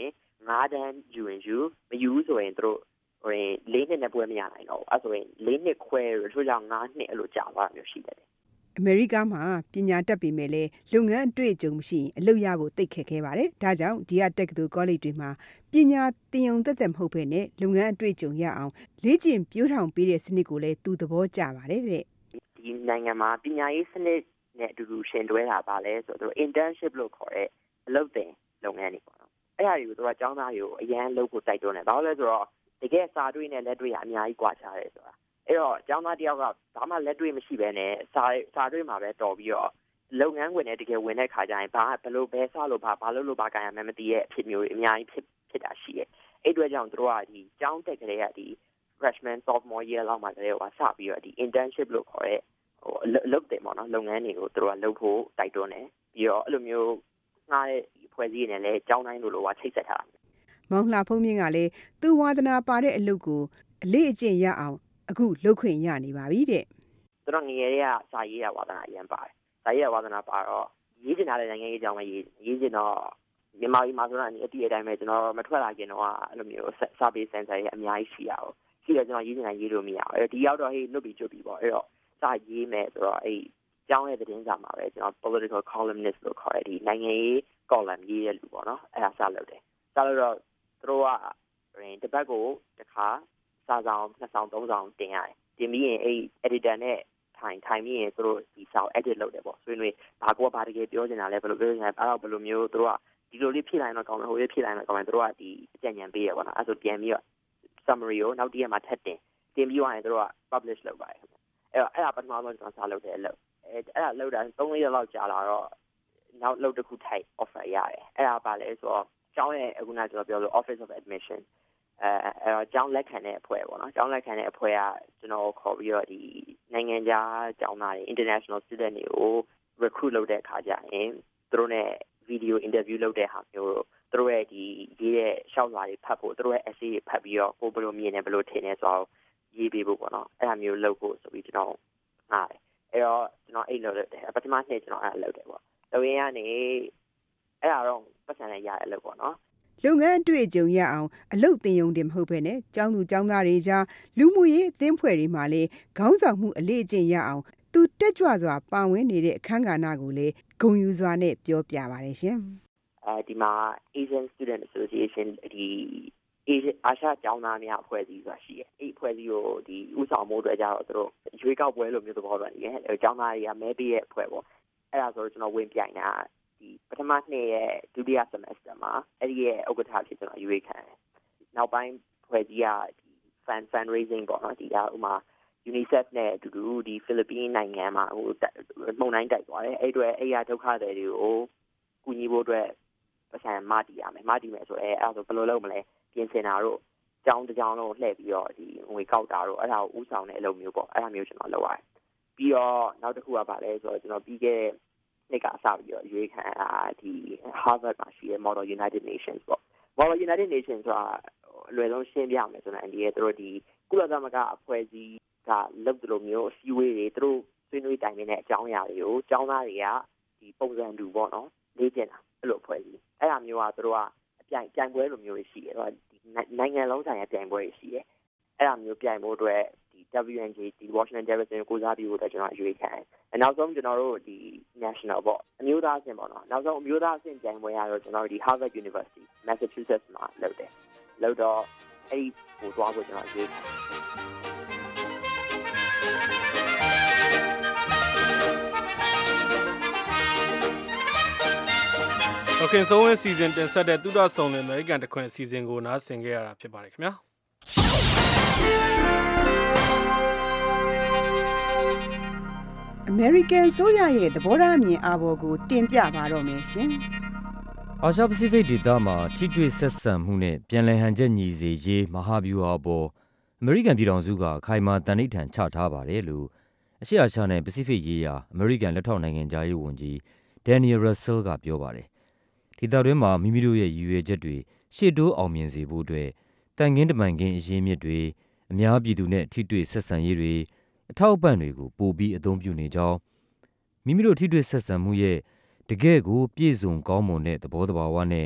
ငါးတန်းယူရင်ယူမယူဆိုရင်တို့ဟိုလေးနှစ်နဲ့ပွဲမရနိုင်တော့အဲ့ဆိုရင်လေးနှစ်ခွဲရထို့ကြောင့်ငါးနှစ်အဲ့လိုကြာသွားမျိုးရှိတယ်အမေရိကမှာပညာတတ်ပေမဲ့လည်းလုပ်ငန်းအတွေ့အကြုံမရှိရင်အလုပ်ရဖို့သိခက်ခဲပါတယ်။ဒါကြောင့်ဒီကတက္ကသိုလ်ကောလိပ်တွေမှာပညာသင်ယူတတ်တဲ့မဟုတ်ဘဲနဲ့လုပ်ငန်းအတွေ့အကြုံရအောင်လေ့ကျင့်ပြိုးထောင်ပေးတဲ့စနစ်ကိုလည်းသူသဘောကျပါတယ်တဲ့။ဒီနိုင်ငံမှာပညာရေးစနစ်နဲ့အတူတူရှင်တွဲတာပါလဲဆိုတော့ internship လို့ခေါ်တဲ့အလုပ်သင်လုပ်ငန်းတွေပေါ့နော်။အဲ့ဒါတွေကိုသူကကျောင်းသားတွေကိုအရန်လုပ်ဖို့တိုက်တွန်းတယ်။ဘာလို့လဲဆိုတော့တကယ်စာတွေ့နဲ့လက်တွေ့ကအများကြီးကွာခြားတယ်ဆိုတာအဲ့တော့ကျောင်းသားတယောက်ကဘာမှလက်တွေ့မရှိဘဲနဲ့စာစာတွေ့မှာပဲတော်ပြီးတော့လုပ်ငန်းဝင်တဲ့တကယ်ဝင်တဲ့ခါကျရင်ဘာဘလို့ဘဲစလို့ဘာဘာလို့လို့ဘာကံရမှမသိရဲ့အဖြစ်မျိုးတွေအများကြီးဖြစ်ဖြစ်တာရှိရဲ့အဲ့အတွက်ကြောင့်တို့ကဒီကျောင်းတက်ကလေးကဒီ freshman sophomore year လောက်မှာတည်းကစပြီးတော့ဒီ internship လို့ခေါ်တဲ့ဟိုလုပ်တယ်ပေါ့နော်လုပ်ငန်းတွေကိုတို့ကလုပ်ဖို့တိုက်တွန်းတယ်ပြီးတော့အဲ့လိုမျိုးငှားတဲ့ဖွဲ့စည်းနေလဲကျောင်းတိုင်းလိုလိုကချိတ်ဆက်ထားတာမောင်လှဖုံးမြင့်ကလည်းသူဝါသနာပါတဲ့အလုပ်ကိုအလေးအကျင့်ရအောင်အခုလုပ်ခွင့်ရနေပါပြီတဲ့သူတို့ငယ်တွေကစာရေးရဝါသနာအရင်ပါတယ်စာရေးရဝါသနာပါတော့ရေးချင်တဲ့နိုင်ငံရေးအကြောင်းပဲရေးရေးချင်တော့မြန်မာပြည်မှာဆိုတော့အတိအတိုင်းပဲကျွန်တော်မထွက်လာခင်တော့အဲ့လိုမျိုးစာပေစင်ဆာရဲ့အများကြီးရှိရအောင်ရှိတယ်ကျွန်တော်ရေးချင်တာရေးလို့မရအောင်အဲ့ဒီရောက်တော့ဟေးနှုတ်ပြီးကျွတ်ပြီးပေါ့အဲ့တော့စာရေးမယ်ဆိုတော့အဲ့ကျောင်းရဲ့သတင်းစာမှာပဲကျွန်တော် political columnist လို့ခေါ်တဲ့ဒီနိုင်ငံရေး column ရေးရလူပေါ့နော်အဲ့ဒါစလုပ်တယ်စလုပ်တော့သူတို့ကရင်တပတ်ကိုတစ်ခါစာဆောင်နှစ်ဆောင်သုံးဆောင်တင်ရတယ်တင်ပြီးရင်အဲ့ editor နဲ့ထိုင်ထိုင်ပြီးရင်သူတို့ဒီစာကို edit လုပ်တယ်ပေါ့ဆွေးနွေးဘာကောဘာတကယ်ပြောနေတာလဲဘယ်လိုပြောနေတာလဲအဲ့တော့ဘယ်လိုမျိုးသူတို့ကဒီလိုလေးဖြစ်လိုက်တော့ကောင်းတယ်ဟိုလေးဖြစ်လိုက်တော့ကောင်းတယ်သူတို့ကဒီအကြံဉာဏ်ပေးရပါတော့အဲ့ဆိုပြန်ပြီးတော့ summary ကိုနောက်တည့်ရက်မှာထပ်တင်တင်ပြီးသွားရင်သူတို့က publish လုပ်ပါတယ်အဲ့တော့အဲ့ဒါပထမဆုံးကျွန်တော်စာလုပ်တယ်လို့အဲ့အဲ့ဒါလုပ်တာသုံးရက်လောက်ကြာလာတော့နောက်လုပ်တစ်ခုထိုက် offer ရတယ်အဲ့ဒါပါလဲဆိုတော့ကျောင်းရဲ့အခုနကကျွန်တော်ပြောလို့ office of admission အဲအဲကျောင်းလက်ခံတဲ့အဖွဲ့ပေါ့နော်ကျောင်းလက်ခံတဲ့အဖွဲ့ကကျွန်တော်ခေါ်ပြီးတော့ဒီနိုင်ငံခြားကျောင်းသားတွေ international student တွေကို recruit လုပ်တဲ့အခါကျရင်သူတို့ ਨੇ video interview လုပ်တဲ့ဟာမျိုးသူတို့ရဲ့ဒီရေးတဲ့ရှောက်လွှာတွေဖတ်ဖို့သူတို့ရဲ့ essay တွေဖတ်ပြီးတော့ကိုဘယ်လိုမြင်နေဘယ်လိုထင်နေဆိုတော့ရေးပေးဖို့ပေါ့နော်အဲ့ဒါမျိုးလုပ်ဖို့ဆိုပြီးကျွန်တော်ဟာအဲ့တော့ကျွန်တော်အဲ့လိုလုပ်တယ်ပထမနှစ်ကျွန်တော်အဲ့လုပ်တယ်ပေါ့လုပ်ရင်းကနေအဲ့ဒါတော့ပတ်စံနဲ့ရရလို့ပေါ့နော်လုပ်ငန်းအတွေ့အကြုံရအောင်အလုပ်သင်ရုံတင်မဟုတ်ဘဲနဲ့ကျောင်းသူကျောင်းသားတွေကြားလူမှုရေးအသင်းဖွဲ့တွေမှာလည်းခေါင်းဆောင်မှုအလေးအကျင့်ရအောင်သူတက်ကြွစွာပါဝင်နေတဲ့အခမ်းကဏ္ဍကိုလည်းဂုဏ်ယူစွာနဲ့ပြောပြပါတယ်ရှင်။အဲဒီမှာ Asian Student Association ဒီအာရှကျောင်းသားများအဖွဲ့အစည်းဆိုတာရှိတယ်။အဲ့အဖွဲ့အစည်းကိုဒီဥဆောင်မှုတွေကြတော့သူတို့ရွေးကောက်ပွဲလိုမျိုးသဘောတူတယ်။ကျောင်းသားတွေကမဲပေးရဲ့အဖွဲ့ပေါ့။အဲ့ဒါဆိုတော့ကျွန်တော်ဝင်ပြိုင်တာဒီပထမနှစ်ရဲ့ဒုတိယ semester မှာအဲ့ဒီရဲ့ဥက္ကဋ္ဌဖြစ်ကျွန်တော်ရွေးခံတယ်။နောက်ပိုင်းဖွဲ့စည်းရဒီ fan fundraising ပေါ့နော်ဒီကဥမာ UNICEF နဲ့အတူတူဒီဖိလစ်ပင်းနိုင်ငံမှာဟိုမှုန်တိုင်းတိုက်သွားတယ်။အဲ့အတွက်အဲ့ရဒုက္ခတွေကိုကူညီဖို့အတွက်ပတ်စံမတီးရမယ်။မတီးမယ်ဆိုအဲအဲ့ဒါဆိုဘယ်လိုလုပ်မလဲပြင်ဆင်တာတို့ကျောင်းတစ်ကျောင်းလုံးလှည့်ပြီးတော့ဒီငွေကောက်တာတို့အဲ့ဒါကိုဥဆောင်တဲ့အလုပ်မျိုးပေါ့အဲ့ဒါမျိုးကျွန်တော်လုပ်ရတယ်။ပြီးတော့နောက်တစ်ခုကပါလဲဆိုတော့ကျွန်တော်ပြီးခဲ့နှစ်ကအစပြီးတော့ရွေးခံအာဒီ Harvard မှာရှိတဲ့ Model United Nations ပေါ့ Model United Nations ဆိုတာအလွယ်ဆုံးရှင်းပြမယ်ဆိုတော့ဒီရဲ့တို့ဒီကုလသမဂ္ဂအဖွဲ့အစည်းကလုပ်တယ်လို့မျိုးအစည်းအဝေးတွေတို့ဆွေးနွေးတိုင်ပင်တဲ့အကြောင်းအရာတွေကိုကျောင်းသားတွေကဒီပုံစံတူပေါ့နော်လေ့ကျင့်တာအဲ့လိုအဖွဲ့အစည်းအဲ့ဒါမျိုးကတို့ကအပြိုင်ပြိုင်ပွဲလိုမျိုးရှိတယ်ဒီနိုင်ငံလုံးဆိုင်ရာပြိုင်ပွဲရှိတယ်အဲ့ဒါမျိုးပြိုင်ဖို့အတွက်ဒီ W N J ဒီ Washington Jefferson ကိုစားပြုဖို့အတွက်ကျွန်တော်ရွေးခံတယ်။နောက်ဆုံးကျွန်တော်တို့ဒီ national ပေါ့အမျိုးသားအဆင့်ပေါ့နော်နောက်ဆုံးအမျိုးသားအဆင့်ပြိုင်ပွဲရတော့ကျွန်တော်တို့ဒီ Harvard University Massachusetts မှာလုပ်တယ်။လုပ်တော့အဲ့ဒီကိုသွားဖို့ကျွန်တော်ရွေးခံတယ်โอเคဆိုဝင်စီဇန်တင်ဆက်တဲ့သုဒဆုံလင်အမေရိကန်တခွင်အစီအစဉ်ကိုနားဆင်ခဲ့ရတာဖြစ်ပါတယ်ခင်ဗျာအမေရိကန်ဆိုရရဲ့သဘောထားအမြင်အာဘော်ကိုတင်ပြပါတော့မယ်ရှင်အာရှပစိဖိတ်ဒေသမှာထိတွေ့ဆက်ဆံမှုနဲ့ပြန်လည်ဟန်ချက်ညီစေရေးမဟာဗျူဟာပေါ်အမေရိကန်ပြည်ထောင်စုကခိုင်မာတန်ဋိဌာန်ချထားပါတယ်လို့အရှေ့အာရှနဲ့ပစိဖိတ်ရေးရာအမေရိကန်လက်ထောက်နိုင်ငံသားရေးဝန်ကြီးဒန်နီယယ် ရက်ဆဲလ်ကပြောပါတယ်ဒေသတွင်းမှာမိမိတို့ရဲ့ရည်ရွယ်ချက်တွေရှေ့တိုးအောင်မြင်စေဖို့အတွက်တန်ခင်းတမန်ခင်းအရင်းမြစ်တွေအများပြည်သူနဲ့ထိတွေ့ဆက်ဆံရေးတွေအထောက်အပံ့တွေကိုပိုပြီးအသုံးပြုနေကြောင်းမိမိတို့ထိတွေ့ဆက်ဆံမှုရဲ့တကယ့်ကိုပြည့်စုံကောင်းမွန်တဲ့သဘောတဘာဝနဲ့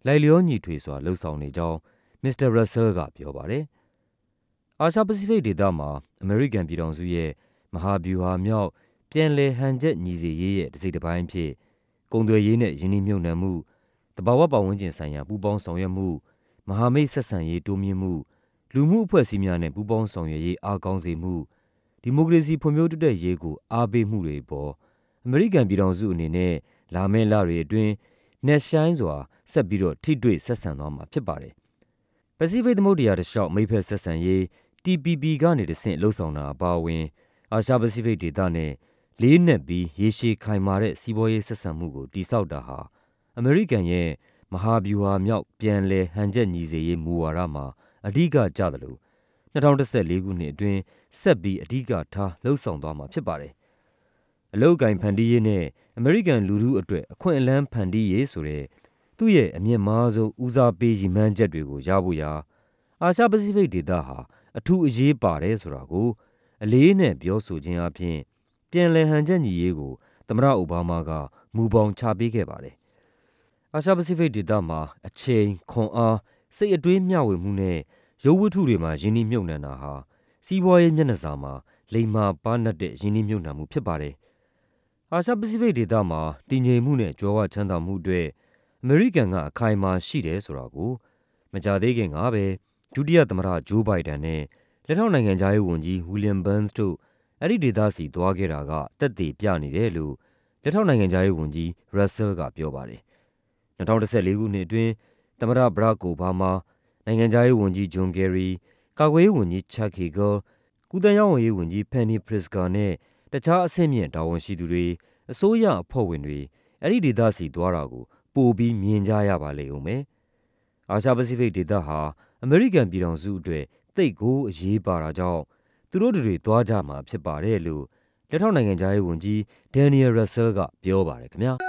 လိုက်လျောညီထွေစွာလှုပ်ဆောင်နေကြောင်းမစ္စတာရက်ဆဲလ်ကပြောပါတယ်။အာရှပစိဖိတ်ဒေသမှာအမေရိကန်ပြည်ထောင်စုရဲ့မဟာဗျူဟာမြောက်ပြန်လည်ဟန်ချက်ညီစေရေးရဲ့တစ်စိတ်တစ်ပိုင်းဖြစ်ကုန်သွယ်ရေးနဲ့ယင်းနှိမ့်မြုပ်နှံမှုတဘာဝပတ်ဝန်းကျင်ဆိုင်ရာပူးပေါင်းဆောင်ရွက်မှုမဟာမိတ်ဆက်ဆံရေးတိုးမြင့်မှုလူမှုအဖွဲ့အစည်းများနဲ့ပူးပေါင်းဆောင်ရွက်ရေးအားကောင်းစေမှုဒီမိုကရေစီဖွံ့ဖြိုးတိုးတက်ရေးကိုအားပေးမှုတွေပေါ်အမေရိကန်ပြည်ထောင်စုအနေနဲ့လာမယ့်လတွေအတွင်းနက်ရှိုင်းစွာဆက်ပြီးတော့ထိတွေ့ဆက်ဆံသွားမှာဖြစ်ပါတယ်။ပစိဖိတ်သမုဒ္ဒရာတစ်လျှောက်မိတ်ဖက်ဆက်ဆံရေး T P P ကနေတဆင့်လှုပ်ဆောင်တာအပါအဝင်အာရှပစိဖိတ်ဒေသနဲ့လေးနက်ပြီးရေရှည်ခိုင်မာတဲ့စီးပွားရေးဆက်ဆံမှုကိုတည်ဆောက်တာဟာအမေရိကန်ရဲ့မဟာဗျူဟာမြောက်ပြန်လည်ဟန်ချက်ညီစေရေးမူဝါဒမှာအဓိကကျသလို၂၀၁၄ခုနှစ်အတွင်းဆက်ပြီးအဓိကထားလှုပ်ဆောင်သွားမှာဖြစ်ပါတယ်။အလုပ်အကင်ဖန်တီးရေးနဲ့အမေရိကန်လူထုအတွက်အခွင့်အလမ်းဖန်တီးရေးဆိုတဲ့သူ့ရဲ့အမြင့်မားဆုံးဦးစားပေးရည်မှန်းချက်တွေကိုရဖို့ရာအာရှပစိဖိတ်ဒေသဟာအထူးအရေးပါတယ်ဆိုတာကိုအလေးနဲ့ပြောဆိုခြင်းအပြင်ပြန်လည်ဟန်ချက်ညီရေးကိုသမ္မတအိုဘားမားကမူပေါင်းချပေးခဲ့ပါတယ်။အာရှပစိဖိတ်ဒေသမှာအချိန်ခွန်အားစိတ်အတွေးမျှဝေမှုနဲ့ရုပ်ဝတ္ထုတွေမှာယင်းနှိမ့်မြုပ်နှံတာဟာစီးပွားရေးမျက်နှာစာမှာလိမ္မာပါးနပ်တဲ့ယင်းနှိမ့်မြုပ်နှံမှုဖြစ်ပါတယ်။အာရှပစိဖိတ်ဒေသမှာတည်ငြိမ်မှုနဲ့ကြွယ်ဝချမ်းသာမှုအတွက်အမေရိကန်ကအခိုင်အမာရှိတယ်ဆိုတာကိုမကြာသေးခင်ကပဲဒုတိယသမ္မတဂျိုးဘိုင်ဒန်နဲ့လက်ထောက်နိုင်ငံခြားရေးဝန်ကြီးဝီလျံဘန်းစ်တို့အဲ့ဒီဒေသစီသွားခဲ့တာကသက်သေပြနေတယ်လို့လက်ထောက်နိုင်ငံခြားရေးဝန်ကြီးရက်ဆဲလ်ကပြောပါတယ်။၂၀၁၄ခုနှစ်အတွင်းသမ္မတဘရက်အိုဘားမားနိုင်ငံခြားရေးဝန်ကြီးဂျွန်ကယ်ရီကာကွယ်ရေးဝန်ကြီးချက်ဟီဂယ်ကူးသန်းရောင်းဝယ်ရေးဝန်ကြီးဖန်နီပရစ်ကာနဲ့တခြားအဆင့်မြင့်တာဝန်ရှိသူတွေအစိုးရအဖွဲ့ဝင်တွေအဲ့ဒီဒေသစီသွားတာကိုပိုပြီးမြင်ကြရပါလိမ့်ဦးမယ်။အာရှပစိဖိတ်ဒေသဟာအမေရိကန်ပြည်ထောင်စုအတွက်သိပ်ကိုအရေးပါတာကြောင့်သူတို့တွေသွားကြမှာဖြစ်ပါတယ်လို့လက်ထောက်နိုင်ငံခြားရေးဝန်ကြီးဒန်နီယယ်ရက်ဆဲလ်ကပြောပါတယ်ခင်ဗျာ။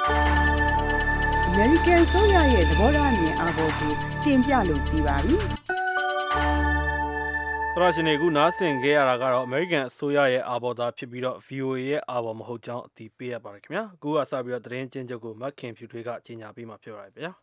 American ဆိုရရဲ့သဘောထားအမြင်အာဘော်ကိုတင်ပြလို့ပြီးပါပြီ။သရရှင်တွေကနားဆင်ခဲ့ရတာကတော့ American အစိုးရရဲ့အာဘော်သားဖြစ်ပြီးတော့ V O A ရဲ့အာဘော်မဟုတ်ကြောင်းအတည်ပြုရပါတယ်ခင်ဗျာ။အခုကစပြီးတော့သတင်းချင်းချုပ်ကိုမတ်ခင်ဖြူထွေးကကြီးညာပေးမှာဖြစ်ပါတယ်ဗျာ။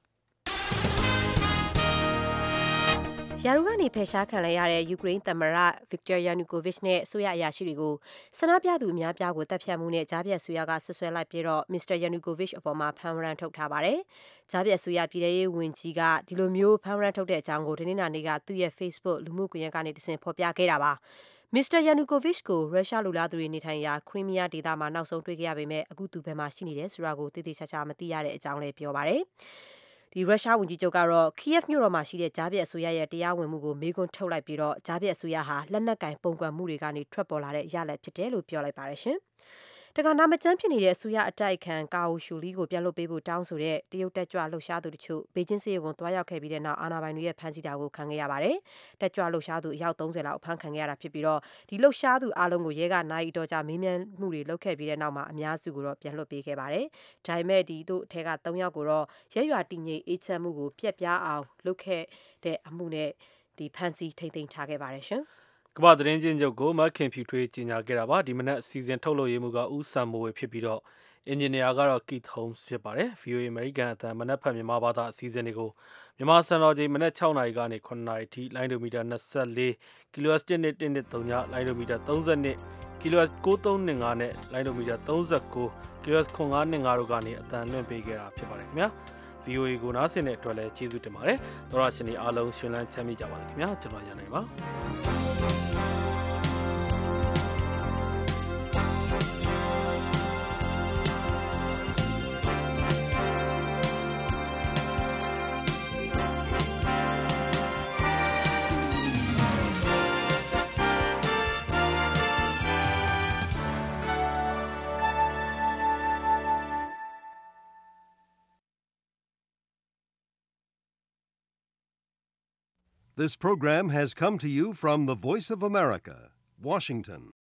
ရာထူးကနေဖယ်ရှားခံလိုက်ရတဲ့ယူကရိန်းသမ္မတဗစ်တာယာနူကိုဗစ်နဲ့အစိုးရအရာရှိတွေကိုဆန္ဒပြသူအများပြားကိုတပ်ဖြတ်မှုနဲ့ကြားပြတ်ဆူရကဆွဆွဲလိုက်ပြီးတော့မစ္စတာယာနူကိုဗစ်အပေါ်မှာဖမ်းဝရမ်းထုတ်ထားပါတယ်။ကြားပြတ်ဆူရပြည်ထရေးဝန်ကြီးကဒီလိုမျိုးဖမ်းဝရမ်းထုတ်တဲ့အကြောင်းကိုဒီနေ့နေ့ကသူ့ရဲ့ Facebook လူမှုကွန်ရက်ကနေတဆင့်ဖော်ပြခဲ့တာပါ။မစ္စတာယာနူကိုဗစ်ကိုရုရှားလူလားသူတွေနေထိုင်ရာခရီးမီးယားဒေသမှာနောက်ဆုံးတွေ့ခဲ့ရပေမဲ့အခုသူဘယ်မှာရှိနေတယ်ဆိုတာကိုသိသိချာချာမသိရတဲ့အကြောင်းလည်းပြောပါတယ်။ဒီရုရှားဝန်ကြီးချုပ်ကတော့ Kyiv မြို့တော်မှာရှိတဲ့ကြားပြတ်အစိုးရရဲ့တရားဝင်မှုကိုမေးခွန်းထုတ်လိုက်ပြီးတော့ကြားပြတ်အစိုးရဟာလက်နက်ကိုင်ပုံကွယ်မှုတွေကနေထွက်ပေါ်လာတဲ့ရလဒ်ဖြစ်တယ်လို့ပြောလိုက်ပါတယ်ရှင်။တခါနာမကျန်းဖြစ်နေတဲ့အစိုးရအတိုက်ခံကာအိုရှူလီကိုပြန်လွှတ်ပေးဖို့တောင်းဆိုတဲ့တရုတ်တက်ကြွလှုပ်ရှားသူတချို့ဘေကျင်းစေကိုတွားရောက်ခဲ့ပြီးတဲ့နောက်အာဏာပိုင်တွေရဲ့ဖမ်းဆီးတာကိုခံခဲ့ရပါတယ်။တက်ကြွလှုပ်ရှားသူအယောက်သုံးဆယ်လောက်ဖမ်းခံခဲ့ရတာဖြစ်ပြီးတော့ဒီလှုပ်ရှားသူအားလုံးကိုရဲကနိုင်တော်ကြမေးမြန်းမှုတွေလုပ်ခဲ့ပြီးတဲ့နောက်မှာအများစုကိုတော့ပြန်လွှတ်ပေးခဲ့ပါတယ်။ဒါပေမဲ့ဒီတို့အထက်ကသုံးယောက်ကိုတော့ရဲရွာတည်ငြိမ်အေးချမ်းမှုကိုပြက်ပြားအောင်လုပ်ခဲ့တဲ့အမှုနဲ့ဒီဖမ်းဆီးထိမ့်သိမ်းထားခဲ့ပါတယ်ရှင်။ကမ္ဘာသတင်းချင်းချုပ်ကိုမတ်ခင်ဖြူထွေးကြီးညာခဲ့တာပါဒီမနက်စီစဉ်ထုတ်လို့ရမှုကဦးစံမိုးဝေဖြစ်ပြီးတော့အင်ဂျင်နီယာကတော့ Keith Holmes ဖြစ်ပါတယ် V O A American အသံမနက်ဖက်မြန်မာဘာသာအစီအစဉ်တွေကိုမြန်မာစံတော်ချိန်မနက်၆နာရီကနေ၇နာရီထိလိုင်းဒိုမီတာ၂၄ kHz တစ်နှစ်တစ်နှစ်၃ညလိုင်းဒိုမီတာ၃၂ kHz ၉၃၂၅နဲ့လိုင်းဒိုမီတာ၃၉ kHz ခွန်၅၂၅တို့ကနေအသံလွှင့်ပေးခဲ့တာဖြစ်ပါတယ်ခင်ဗျာV O A ကိုနားဆင်တဲ့အတွက်လည်းကျေးဇူးတင်ပါတယ်သောရရှင်တွေအားလုံးရှင်လန်းချမ်းမြေ့ကြပါစေခင်ဗျာကျွန်တော်ရန်နိုင်ပါ This program has come to you from the Voice of America, Washington.